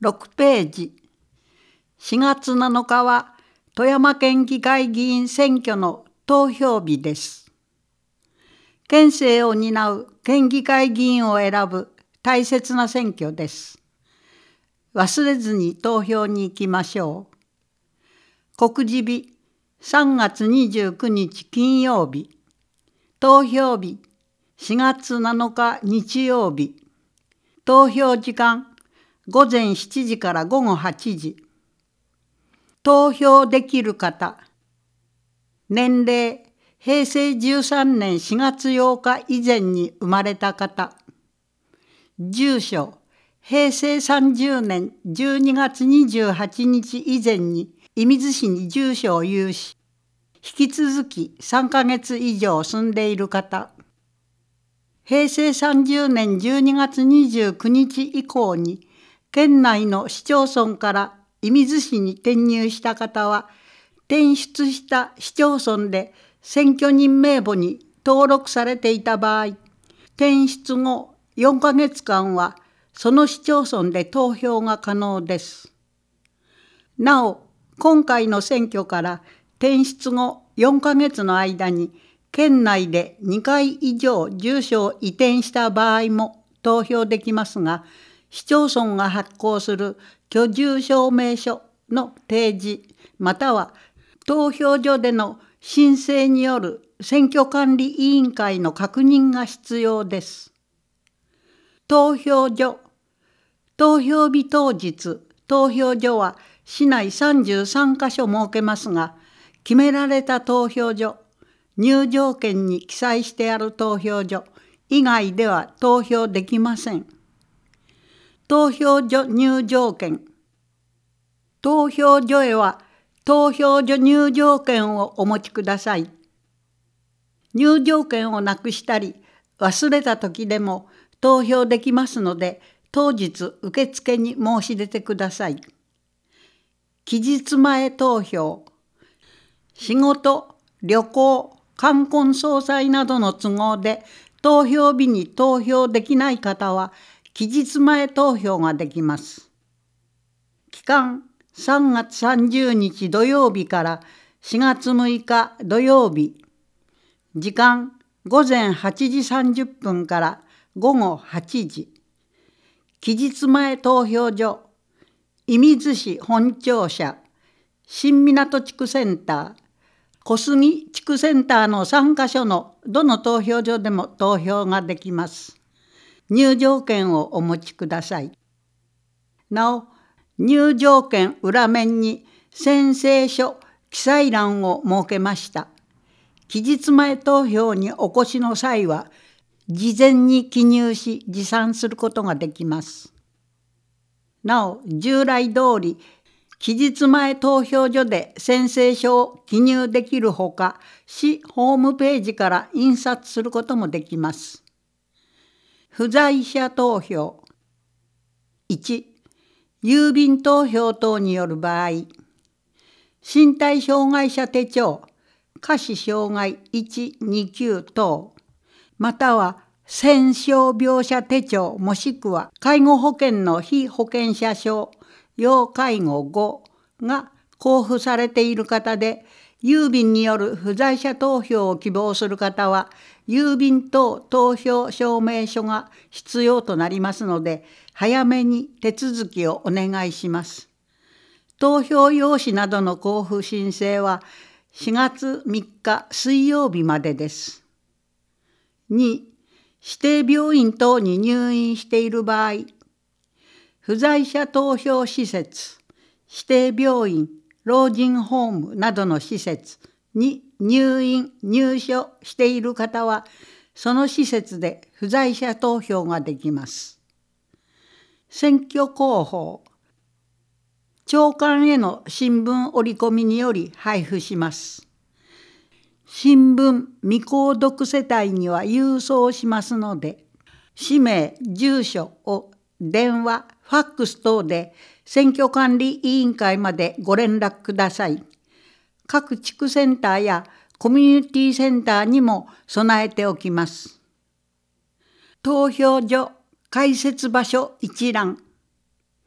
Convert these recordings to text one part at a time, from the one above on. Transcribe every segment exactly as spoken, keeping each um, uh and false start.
ろくページ。しがつなのかは富山県議会議員選挙の投票日です。県政を担う県議会議員を選ぶ大切な選挙です。忘れずに投票に行きましょう。告示日さんがつにじゅうくにち金曜日。投票日しがつなのか日曜日。投票時間ごぜんしちじからごごはちじ。投票できる方。年齢へいせいじゅうさんねんしがつようか以前に生まれた方。住所へいせいさんじゅうねんじゅうにがつにじゅうはちにち以前に射水市に住所を有し、引き続きさんかげつ以上住んでいる方。へいせいさんじゅうねんじゅうにがつにじゅうくにち以降に県内の市町村から射水市に転入した方は、転出した市町村で選挙人名簿に登録されていた場合、転出後よんかげつかんはその市町村で投票が可能です。なお、今回の選挙から転出後よんかげつの間に県内でにかい以上住所を移転した場合も投票できますが、市町村が発行する居住証明書の提示または投票所での申請による選挙管理委員会の確認が必要です。投票所。投票日当日、投票所は市内さんじゅうさんかしょ設けますが、決められた投票所、入場券に記載してある投票所以外では投票できません。投票所入場券。投票所へは投票所入場券をお持ちください。入場券をなくしたり忘れた時でも投票できますので、当日受付に申し出てください。期日前投票。仕事、旅行、冠婚葬祭などの都合で投票日に投票できない方は期日前投票ができます。期間さんがつさんじゅうにち土曜日からしがつむいか土曜日。時間ごぜんはちじさんじゅっぷんからごごはちじ。期日前投票所。射水市本庁舎、新港地区センター、小杉地区センターのさんかしょのどの投票所でも投票ができます。入場券をお持ちください。なお、入場券裏面に宣誓書記載欄を設けました。期日前投票にお越しの際は、事前に記入し持参することができます。なお、従来通り、期日前投票所で宣誓書を記入できるほか、市ホームページから印刷することもできます。不在者投票。いち、郵便投票等による場合、身体障害者手帳、下肢障害いち、に、きゅう等、または戦傷病者手帳もしくは介護保険の被保険者証、要介護ごが交付されている方で、郵便による不在者投票を希望する方は、郵便等投票証明書が必要となりますので、早めに手続きをお願いします。投票用紙などの交付申請はしがつみっか水曜日までです。に、指定病院等に入院している場合、不在者投票施設、指定病院、老人ホームなどの施設に入院・入所している方は、その施設で不在者投票ができます。選挙広報。朝刊への新聞折り込みにより配布します。新聞未購読世帯には郵送しますので、氏名、住所を電話、ファックス等で選挙管理委員会までご連絡ください。各地区センターやコミュニティセンターにも備えておきます。投票所開設場所一覧。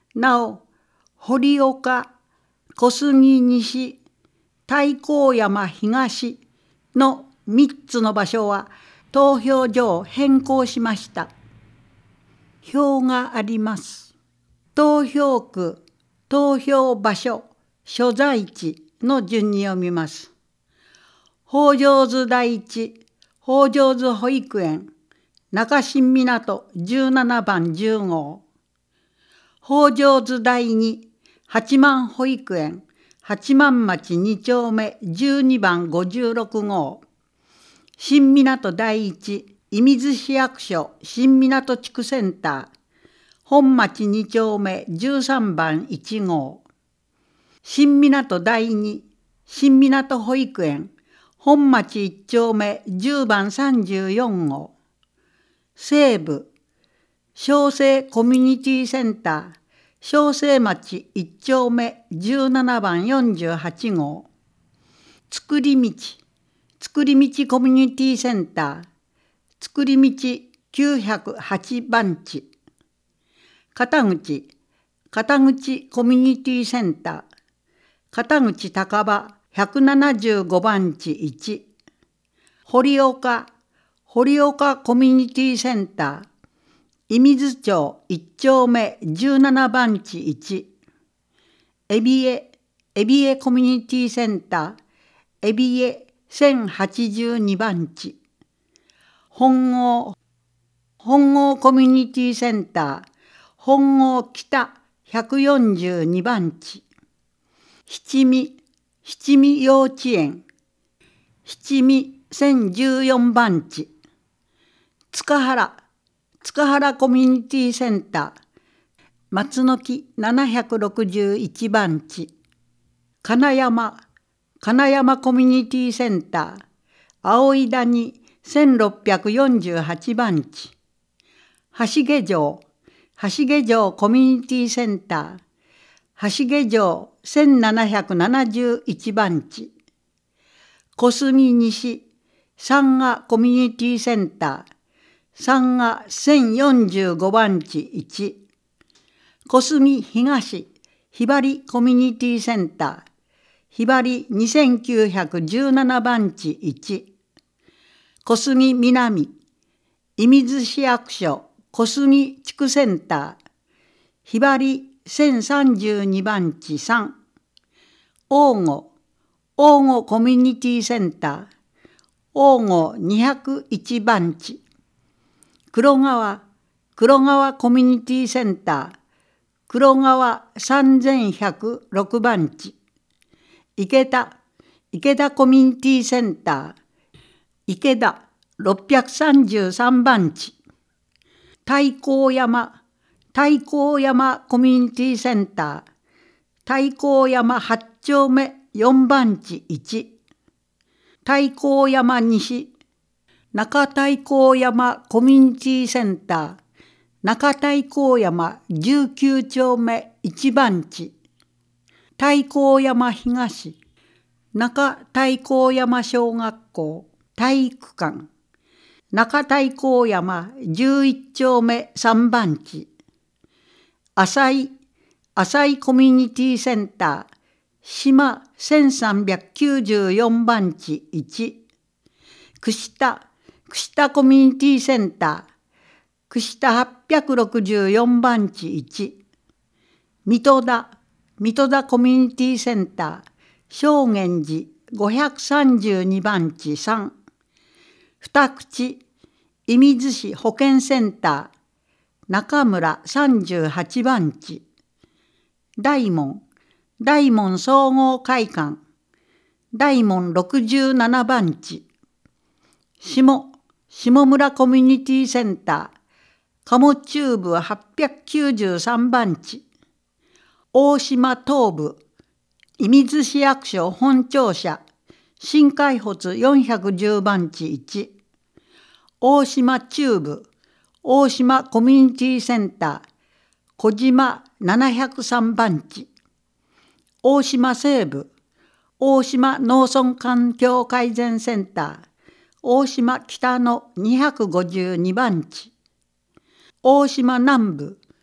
なお、堀岡、小杉西、太閤山東のみっつの場所は投票所を変更しました。表があります。投票区、投票場所、所在地の順に読みます。北条津第一、北条津保育園、中新港じゅうななばんじゅう号。北条津第二、八幡保育園、八幡町に丁目じゅうにばんごじゅうろく号。新港第一、射水市役所新港地区センター、本町に丁目じゅうさんばんいち号。新港第二、新港保育園、本町いち丁目じゅうばんさんじゅうよん号。西部、小生コミュニティセンター、小生町いち丁目じゅうななばんよんじゅうはち号。作り道、作り道コミュニティセンター、作り道きゅうひゃくはちばん地。片口、片口コミュニティセンター、片口高場ひゃくななじゅうごばん地いち。堀岡、堀岡コミュニティセンター、射水町いち丁目じゅうななばん地いち。えびえ、えびえコミュニティセンター、えびえせんはちじゅうにばん地。本郷、本郷コミュニティセンター、本郷北ひゃくよんじゅうにばん地。七味、七味幼稚園、七味せんじゅうよんばん地。塚原、塚原コミュニティセンター、松の木ななひゃくろくじゅういちばん地。金山、金山コミュニティセンター、葵谷せんろっぴゃくよんじゅうはちばん地。橋毛城、橋毛城コミュニティセンター、橋毛城せんななひゃくななじゅういちばん地。小杉西、山河コミュニティセンター、山河せんよんじゅうごばん地いち。小杉東、ひばりコミュニティセンター、ひばりにせんきゅうひゃくじゅうななばん地いち。小杉南、射水市役所小杉地区センター、ひばりせんさんじゅうにばん地さん。大御、大御コミュニティセンター、大御にひゃくいちばん地。黒川、黒川コミュニティセンター、黒川さんぜんひゃくろくばん地。池田、池田コミュニティセンター、池田ろっぴゃくさんじゅうさんばん地。太閤山、太閤山コミュニティセンター、太閤山はち丁目よんばん地いち。太閤山西、中太閤山コミュニティセンター、中太閤山じゅうきゅう丁目いちばん地。太閤山東、中太閤山小学校体育館、中太閤山じゅういち丁目さんばん地。浅井、浅井コミュニティセンター、島せんさんびゃくきゅうじゅうよんばん地いち。串田、串田コミュニティセンター、串田はっぴゃくろくじゅうよんばん地いち。水戸田、水戸田コミュニティセンター、正源寺ごひゃくさんじゅうにばん地さん。二口、射水市保健センター、中村さんじゅうはちばん地。大門、大門総合会館、大門ろくじゅうななばん地。下、下村コミュニティセンター、鴨中部はっぴゃくきゅうじゅうさんばん地。大島東部、射水市役所本庁舎、新海発よんひゃくじゅうばん地いち。大島中部、大島コミュニティセンター、小島ななひゃくさんばん地。大島西部、大島農村環境改善センター、大島北のにひゃくごじゅうにばん地。大島南部、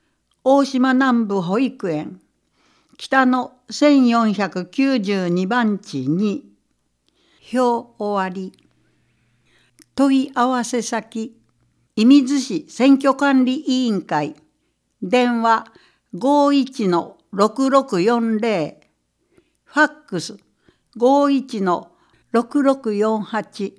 大島南部保育園北のせんよんひゃくきゅうじゅうにばん地に表終わり。問い合わせ先射水市選挙管理委員会電話 ごーいちのろくろくよんぜろ ファックス ごーいちのろくろくよんはち。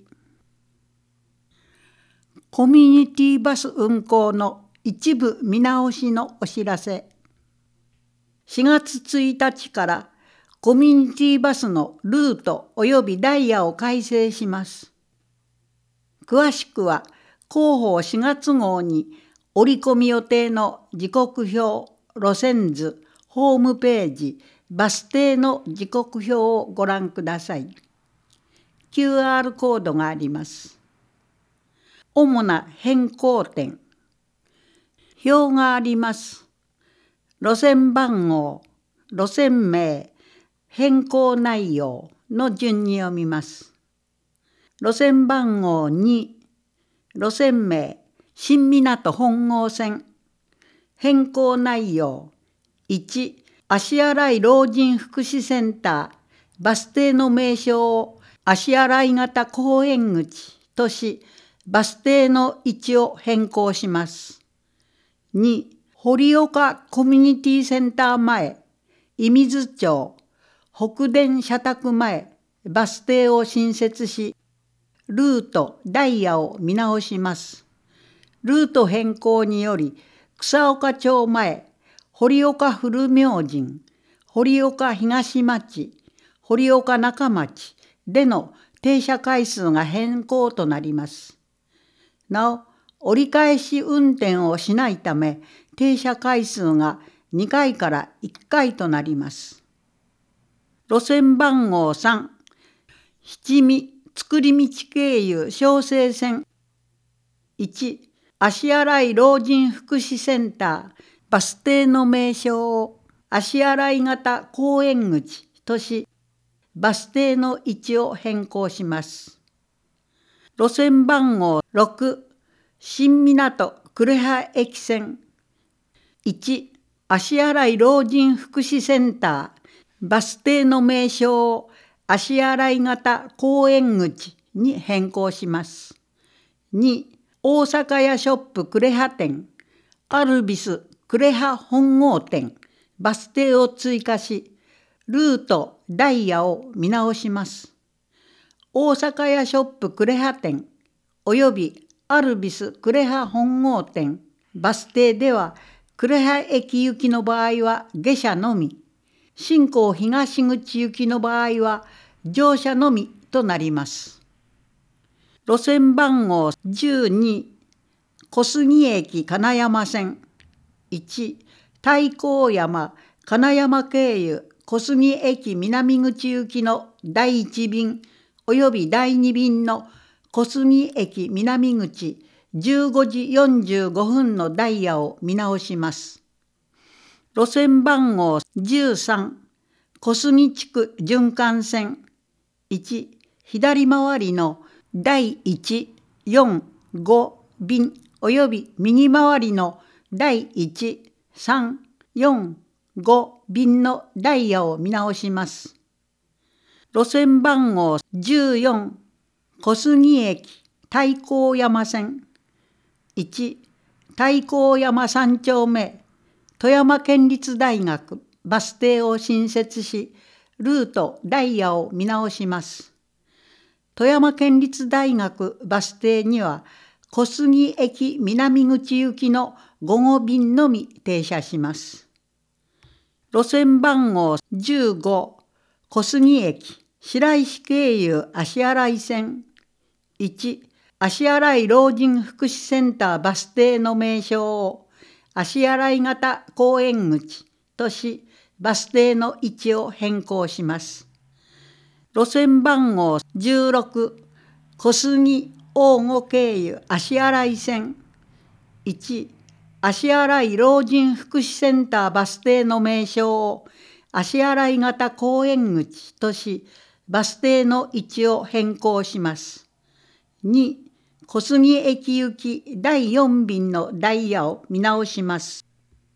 コミュニティバス運行の一部見直しのお知らせ。しがつついたちからコミュニティバスのルート及びダイヤを改正します。詳しくは広報しがつ号に折り込み予定の時刻表、路線図、ホームページ、バス停の時刻表をご覧ください。キューアール コードがあります。主な変更点。表があります。路線番号、路線名、変更内容の順に読みます。路線番号に、路線名、新湊本郷線。変更内容いち、足洗老人福祉センター、バス停の名称を足洗型公園口とし、バス停の位置を変更します。に、堀岡コミュニティセンター前、射水町、北電社宅前、バス停を新設し、ルート、ダイヤを見直します。ルート変更により、草岡町前、堀岡古明神、堀岡東町、堀岡中町での停車回数が変更となります。なお、折り返し運転をしないため、停車回数がにかいからいっかいとなります。路線番号さん、七味造り道経由小生線いち、足洗老人福祉センター、バス停の名称を足洗型公園口とし、バス停の位置を変更します。路線番号ろく、新湊呉羽駅線いち、足洗老人福祉センター、バス停の名称を足洗型公園口に変更します。に、大阪屋ショップ呉羽店、アルビス呉羽本郷店、バス停を追加し、ルート、ダイヤを見直します。大阪屋ショップ呉羽店およびアルビス呉羽本郷店、バス停では呉羽駅行きの場合は下車のみ、新港東口行きの場合は乗車のみとなります。路線番号じゅうに、小杉駅金山線いち、太閤山金山経由小杉駅南口行きのだいいち便およびだいに便の小杉駅南口じゅうごじよんじゅうごふんのダイヤを見直します。路線番号じゅうさん、小杉地区循環線いち、左回りのだいいち、よん、ご便および右回りのだいいち、さん、よん、ご便のダイヤを見直します。路線番号じゅうよん、小杉駅太閤山線いち、太閤山さん丁目富山県立大学バス停を新設し、ルート、ダイヤを見直します。富山県立大学バス停には小杉駅南口行きの午後便のみ停車します。路線番号じゅうご、小杉駅白石経由足洗線いち、足洗老人福祉センターバス停の名称を足洗型公園口とし、バス停の位置を変更します。路線番号じゅうろく、小杉大御経由足洗線いち、足洗老人福祉センターバス停の名称を足洗型公園口とし、バス停の位置を変更します。に、小杉駅行きだいよん便のダイヤを見直します。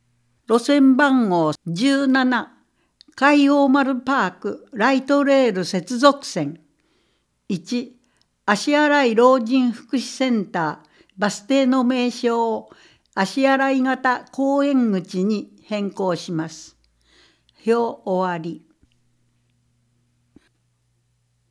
路線番号じゅうなな海王丸パークライトレール接続線、いち足洗老人福祉センターバス停の名称を足洗型公園口に変更します。表終わり。